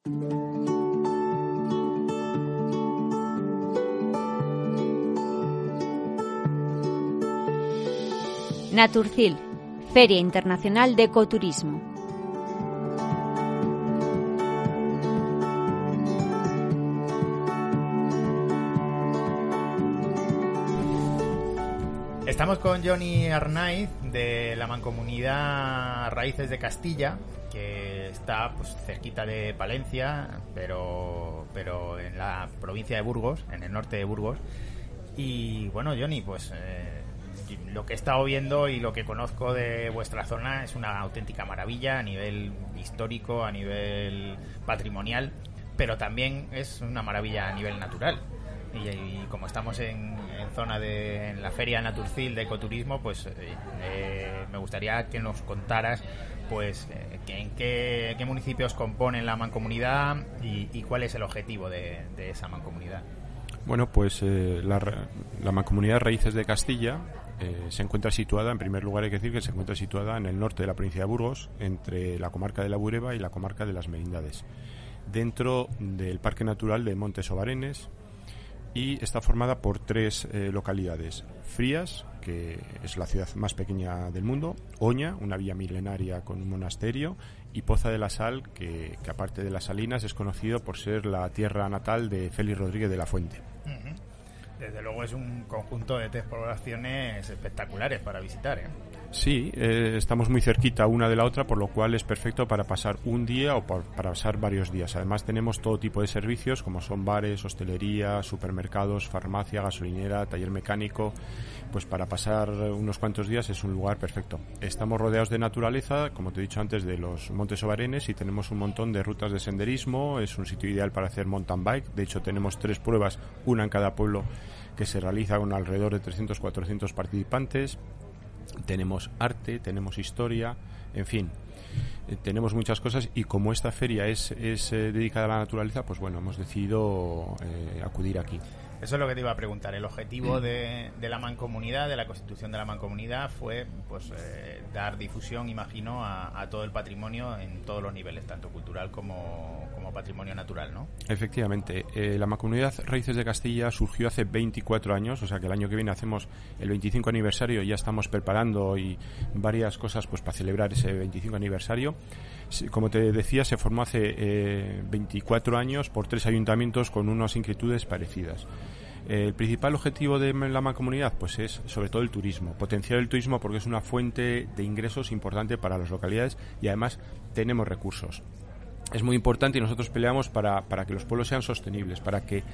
Naturcil, Feria Internacional de Ecoturismo. Estamos con Johnny Arnaiz de la Mancomunidad Raíces de Castilla, que está pues cerquita de Palencia, pero en la provincia de Burgos, en el norte de Burgos. Y bueno, Johnny, pues lo que he estado viendo y lo que conozco de vuestra zona es una auténtica maravilla a nivel histórico, a nivel patrimonial, pero también es una maravilla a nivel natural. Y como estamos en la Feria Naturcil de Ecoturismo, pues me gustaría que nos contaras pues en qué municipios componen la mancomunidad y cuál es el objetivo de esa mancomunidad. Bueno, pues la Mancomunidad Raíces de Castilla se encuentra situada, en primer lugar hay que decir que se encuentra situada en el norte de la provincia de Burgos, entre la comarca de la Bureba y la comarca de las Merindades, dentro del Parque Natural de Montes Obarenes, y está formada por tres localidades: Frías, que es la ciudad más pequeña del mundo; Oña, una villa milenaria con un monasterio; y Poza de la Sal, que aparte de las salinas es conocido por ser la tierra natal de Félix Rodríguez de la Fuente. Uh-huh. Desde luego es un conjunto de tres poblaciones espectaculares para visitar, ¿eh? Sí, estamos muy cerquita una de la otra, por lo cual es perfecto para pasar un día o para pasar varios días. Además tenemos todo tipo de servicios, como son bares, hostelería, supermercados, farmacia, gasolinera, taller mecánico. Pues para pasar unos cuantos días es un lugar perfecto. Estamos rodeados de naturaleza, como te he dicho antes, de los Montes Obarenes, y tenemos un montón de rutas de senderismo. Es un sitio ideal para hacer mountain bike. De hecho tenemos 3 pruebas, una en cada pueblo, que se realiza con alrededor de 300-400 participantes. Tenemos arte, tenemos historia, en fin, tenemos muchas cosas, y como esta feria es dedicada a la naturaleza, pues bueno, hemos decidido acudir aquí. Eso es lo que te iba a preguntar. El objetivo de la mancomunidad, de la constitución de la mancomunidad, fue pues dar difusión, imagino, a todo el patrimonio en todos los niveles, tanto cultural como patrimonio natural, ¿no? Efectivamente. La Mancomunidad Raíces de Castilla surgió hace 24 años, o sea que el año que viene hacemos el 25 aniversario, y ya estamos preparando y varias cosas pues para celebrar ese 25 aniversario. Como te decía, se formó hace 24 años por 3 ayuntamientos con unas inquietudes parecidas. El principal objetivo de la mancomunidad pues es sobre todo el turismo, potenciar el turismo, porque es una fuente de ingresos importante para las localidades, y además tenemos recursos. Es muy importante, y nosotros peleamos para que los pueblos sean sostenibles, para que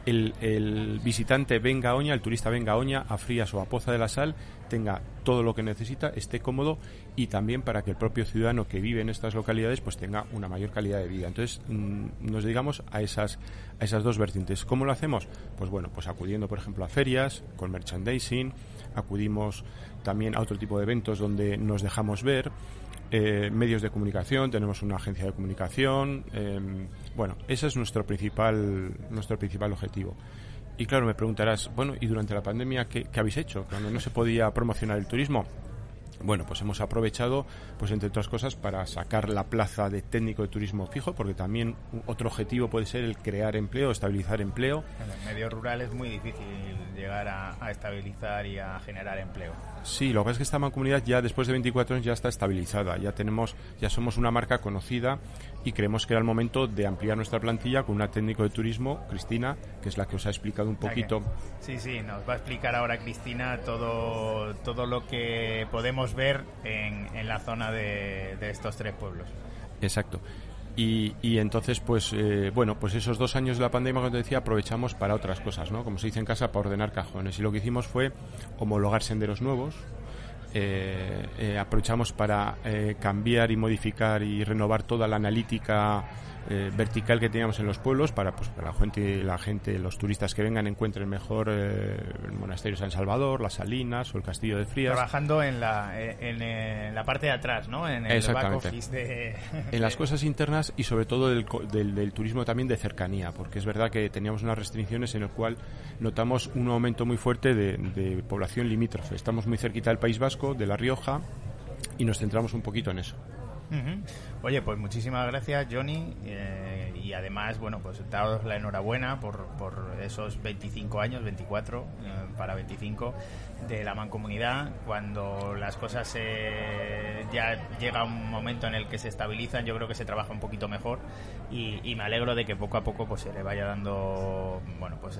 el visitante venga a Oña, el turista venga a Oña, a Frías o a Poza de la Sal, tenga todo lo que necesita, esté cómodo, y también para que el propio ciudadano que vive en estas localidades pues tenga una mayor calidad de vida. Entonces nos dedicamos a esas dos vertientes. ¿Cómo lo hacemos? Pues bueno, pues acudiendo por ejemplo a ferias con merchandising, acudimos también a otro tipo de eventos donde nos dejamos ver. Medios de comunicación, tenemos una agencia de comunicación, bueno, ese es nuestro principal objetivo. Y claro, me preguntarás, bueno, ¿y durante la pandemia qué habéis hecho cuando no se podía promocionar el turismo? Bueno, pues hemos aprovechado, pues entre otras cosas, para sacar la plaza de técnico de turismo fijo, porque también otro objetivo puede ser el crear empleo, estabilizar empleo. En el medio rural es muy difícil llegar a estabilizar y a generar empleo. Sí, lo que pasa es que esta mancomunidad ya después de 24 años ya está estabilizada, ya somos una marca conocida, y creemos que era el momento de ampliar nuestra plantilla con una técnico de turismo, Cristina, que es la que os ha explicado un poquito. Sí, nos va a explicar ahora Cristina todo lo que podemos ver en la zona de estos 3 pueblos. Exacto. Y entonces pues bueno, pues esos 2 años de la pandemia, como te decía, aprovechamos para otras cosas, ¿no? Como se dice en casa, para ordenar cajones, y lo que hicimos fue homologar senderos nuevos. Aprovechamos para cambiar y modificar y renovar toda la analítica vertical que teníamos en los pueblos, para pues para la gente, los turistas que vengan encuentren mejor el monasterio San Salvador, las Salinas o el Castillo de Frías. Trabajando en la parte de atrás, ¿no? En el back office en las cosas internas, y sobre todo del turismo también de cercanía, porque es verdad que teníamos unas restricciones en el cual notamos un aumento muy fuerte de población limítrofe. Estamos muy cerquita del País Vasco, de La Rioja, y nos centramos un poquito en eso. Uh-huh. Oye, pues muchísimas gracias, Johnny, y y además, bueno, pues daros la enhorabuena por esos 25 años, 24 para 25 de la Mancomunidad. Cuando las cosas ya llega un momento en el que se estabilizan, yo creo que se trabaja un poquito mejor y me alegro de que poco a poco pues se le vaya dando, bueno, pues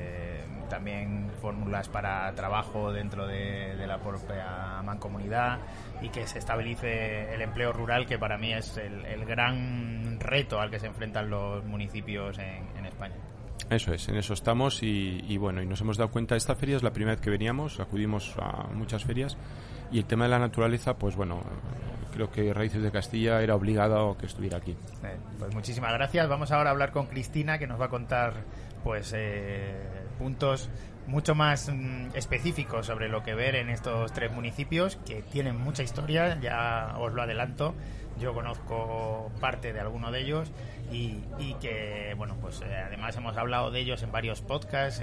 también fórmulas para trabajo dentro de la propia Mancomunidad y que se estabilice el empleo rural, que para mí es el gran reto al que se enfrentan los municipios en España. Eso es, en eso estamos y bueno, y nos hemos dado cuenta, esta feria es la primera vez que veníamos, acudimos a muchas ferias y el tema de la naturaleza, pues bueno, creo que Raíces de Castilla era obligado que estuviera aquí. Pues muchísimas gracias. Vamos ahora a hablar con Cristina, que nos va a contar pues puntos mucho más específicos sobre lo que ver en estos 3 municipios que tienen mucha historia, ya os lo adelanto. Yo conozco parte de alguno de ellos y que, bueno, pues además hemos hablado de ellos en varios podcasts,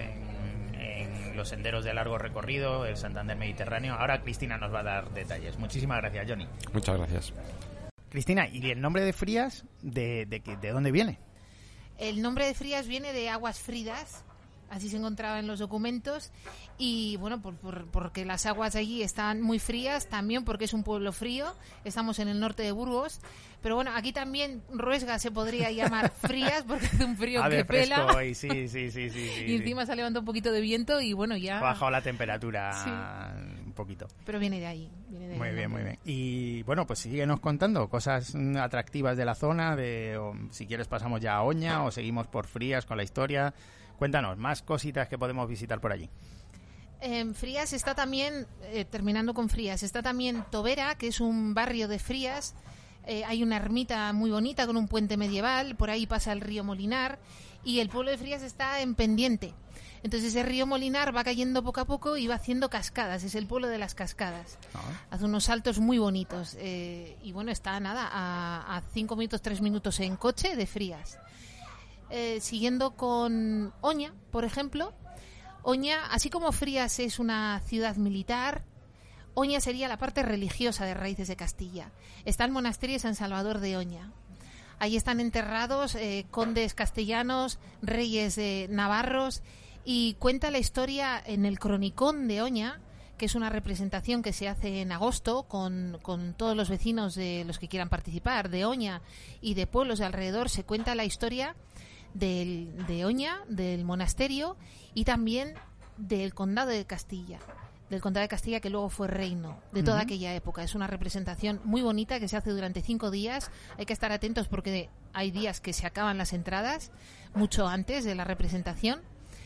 en los senderos de largo recorrido, el Santander Mediterráneo. Ahora Cristina nos va a dar detalles. Muchísimas gracias, Johnny. Muchas gracias. Cristina, ¿y el nombre de Frías, de dónde viene? El nombre de Frías viene de aguas fridas, así se encontraba en los documentos, y bueno, porque las aguas allí están muy frías, también porque es un pueblo frío, estamos en el norte de Burgos, pero bueno, aquí también Ruesga se podría llamar Frías porque hace un frío que pela, y sí, y encima se ha levantado un poquito de viento y bueno, ya... ha bajado la temperatura sí. un poquito. Pero viene de ahí. Muy bien. Y bueno, pues síguenos contando cosas atractivas de la zona, o si quieres pasamos ya a Oña o seguimos por Frías con la historia. Cuéntanos, más cositas que podemos visitar por allí. En Frías está también, terminando con Frías, está también Tobera, que es un barrio de Frías. Hay una ermita muy bonita con un puente medieval, por ahí pasa el río Molinar y el pueblo de Frías está en pendiente. Entonces ese río Molinar va cayendo poco a poco y va haciendo cascadas, es el pueblo de las cascadas. Hace unos saltos muy bonitos y bueno, está nada, a 5 minutos, 3 minutos en coche de Frías. Siguiendo con Oña, por ejemplo, Oña, así como Frías es una ciudad militar, Oña sería la parte religiosa de Raíces de Castilla. Está el monasterio de San Salvador de Oña. Ahí están enterrados condes castellanos, reyes navarros, y cuenta la historia en el Cronicón de Oña, que es una representación que se hace en agosto con todos los vecinos de los que quieran participar, de Oña y de pueblos de alrededor. Se cuenta la historia de Oña, del monasterio y también del condado de Castilla. Del condado de Castilla, que luego fue reino de toda aquella época. Es una representación muy bonita que se hace durante 5 días. Hay que estar atentos porque hay días que se acaban las entradas mucho antes de la representación.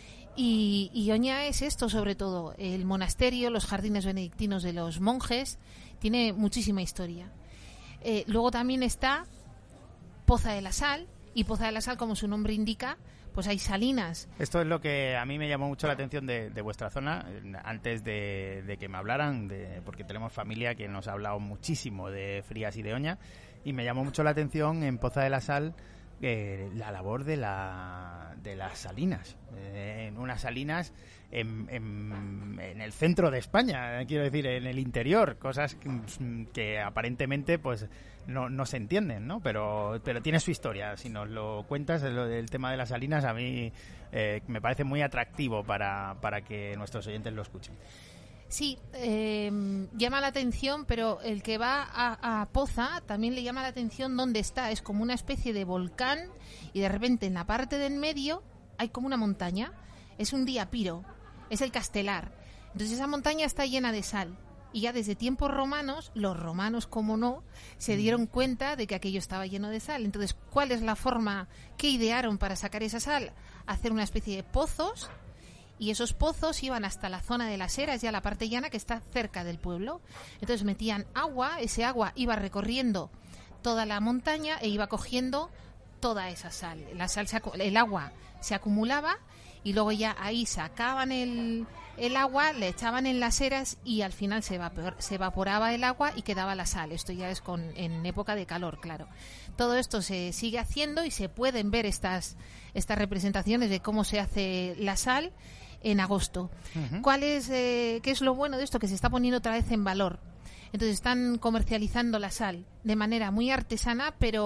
Y Oña es esto, sobre todo, el monasterio, los jardines benedictinos de los monjes, tiene muchísima historia. Luego también está Poza de la Sal, y Poza de la Sal, como su nombre indica, pues hay salinas. Esto es lo que a mí me llamó mucho la atención de vuestra zona, antes de que me hablaran, porque tenemos familia que nos ha hablado muchísimo de Frías y de Oña, y me llamó mucho la atención en Poza de la Sal la labor de las salinas, en unas salinas en el centro de España, quiero decir, en el interior, cosas que aparentemente pues no se entienden, ¿no? Pero tiene su historia. Si nos lo cuentas, el tema de las salinas a mí me parece muy atractivo para que nuestros oyentes lo escuchen. Sí, llama la atención, pero el que va a Poza también le llama la atención dónde está. Es como una especie de volcán y de repente en la parte del medio hay como una montaña. Es un diapiro, es el Castelar. Entonces esa montaña está llena de sal. Y ya desde tiempos romanos, los romanos, como no, se dieron cuenta de que aquello estaba lleno de sal. Entonces, ¿cuál es la forma que idearon para sacar esa sal? Hacer una especie de pozos. Y esos pozos iban hasta la zona de las Heras, ya la parte llana que está cerca del pueblo. Entonces metían agua, ese agua iba recorriendo toda la montaña e iba cogiendo toda esa sal. El agua se acumulaba y luego ya ahí sacaban el agua, le echaban en las Heras y al final se evaporaba el agua y quedaba la sal. Esto ya es en época de calor, claro. Todo esto se sigue haciendo y se pueden ver estas representaciones de cómo se hace la sal en agosto. ¿Qué es lo bueno de esto? Que se está poniendo otra vez en valor. Entonces están comercializando la sal de manera muy artesana, pero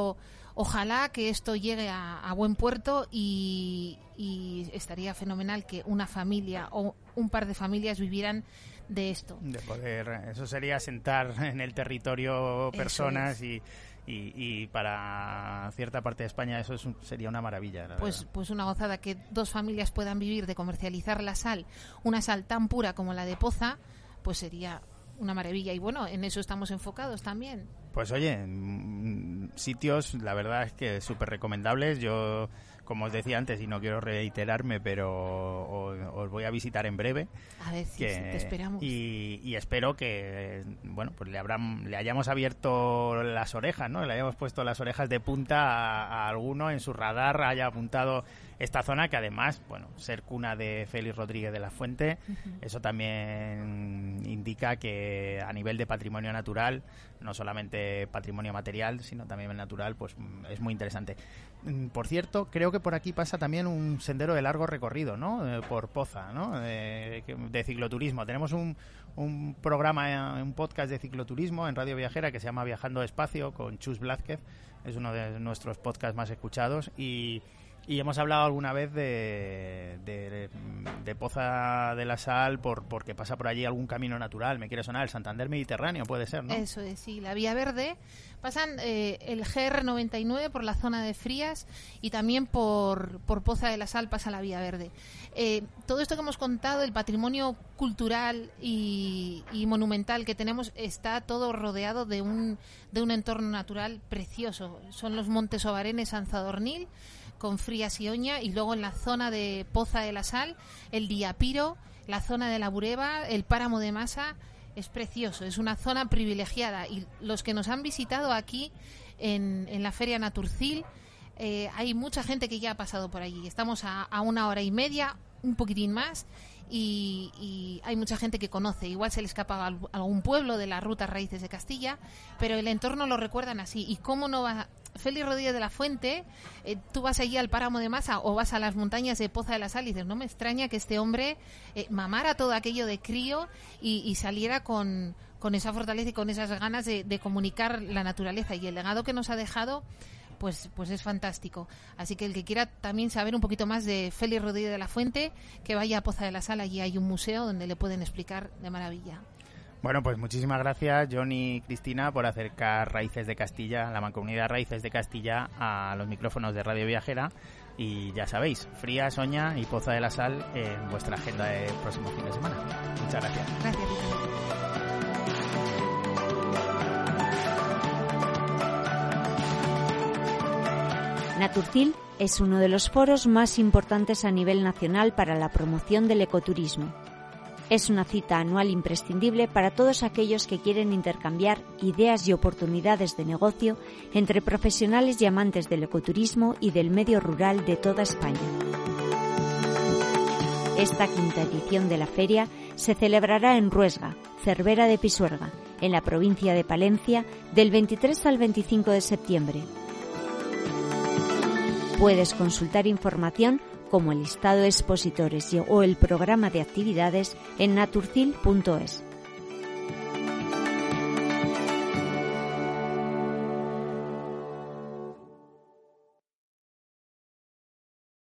Ojalá que esto llegue a buen puerto y estaría fenomenal que una familia o un par de familias vivieran de esto. De poder, eso sería asentar en el territorio personas y para cierta parte de España eso sería una maravilla. Pues una gozada que dos familias puedan vivir de comercializar la sal, una sal tan pura como la de Poza, pues sería una maravilla. Y bueno, en eso estamos enfocados también. Pues oye, sitios, la verdad es que súper recomendables. Yo, como os decía antes, y no quiero reiterarme, pero os voy a visitar en breve. A ver si te esperamos. Y espero que, bueno, pues le hayamos abierto las orejas, ¿no? Le hayamos puesto las orejas de punta a alguno en su radar, haya apuntado esta zona, que además, bueno, ser cuna de Félix Rodríguez de la Fuente, eso también indica que a nivel de patrimonio natural, no solamente patrimonio material, sino también natural, pues es muy interesante. Por cierto, creo que por aquí pasa también un sendero de largo recorrido, ¿no? Por Poza, ¿no? De cicloturismo. Tenemos un programa, un podcast de cicloturismo en Radio Viajera que se llama Viajando Despacio con Chus Blázquez. Es uno de nuestros podcasts más escuchados y hemos hablado alguna vez de Poza de la Sal porque pasa por allí algún camino natural. Me quiere sonar el Santander Mediterráneo, puede ser, ¿no? Eso es, sí, la Vía Verde. Pasan el GR99 por la zona de Frías y también por Poza de la Sal pasa la Vía Verde. Todo esto que hemos contado, el patrimonio cultural y monumental que tenemos, está todo rodeado de un entorno natural precioso. Son los Montes Obarenes, Sanzadornil, con Frías y Oña, y luego en la zona de Poza de la Sal, el Diapiro, la zona de la Bureba, el Páramo de Masa. Es precioso, es una zona privilegiada, y los que nos han visitado aquí en la Feria Naturcil, hay mucha gente que ya ha pasado por allí. Estamos a 1 hora y media, un poquitín más, y hay mucha gente que conoce. Igual se le escapa a algún pueblo de la ruta Raíces de Castilla, pero el entorno lo recuerdan así. ¿Y cómo no va Félix Rodríguez de la Fuente? Tú vas allí al Páramo de Masa o vas a las montañas de Poza de la Sal y dices, no me extraña que este hombre mamara todo aquello de crío y saliera con esa fortaleza y con esas ganas de comunicar la naturaleza, y el legado que nos ha dejado pues es fantástico. Así que el que quiera también saber un poquito más de Félix Rodríguez de la Fuente, que vaya a Poza de la Sal. Allí hay un museo donde le pueden explicar de maravilla. Bueno, pues muchísimas gracias, Johnny y Cristina, por acercar Raíces de Castilla, la Mancomunidad Raíces de Castilla, a los micrófonos de Radio Viajera. Y ya sabéis, Frías, Oña y Poza de la Sal en vuestra agenda de próximo fin de semana. Muchas gracias. Gracias, Rita. Naturcil es uno de los foros más importantes a nivel nacional para la promoción del ecoturismo. Es una cita anual imprescindible para todos aquellos que quieren intercambiar ideas y oportunidades de negocio entre profesionales y amantes del ecoturismo y del medio rural de toda España. Esta 5ª edición de la feria se celebrará en Ruesga, Cervera de Pisuerga, en la provincia de Palencia, del 23 al 25 de septiembre. Puedes consultar información como el listado de expositores o el programa de actividades en naturcil.es.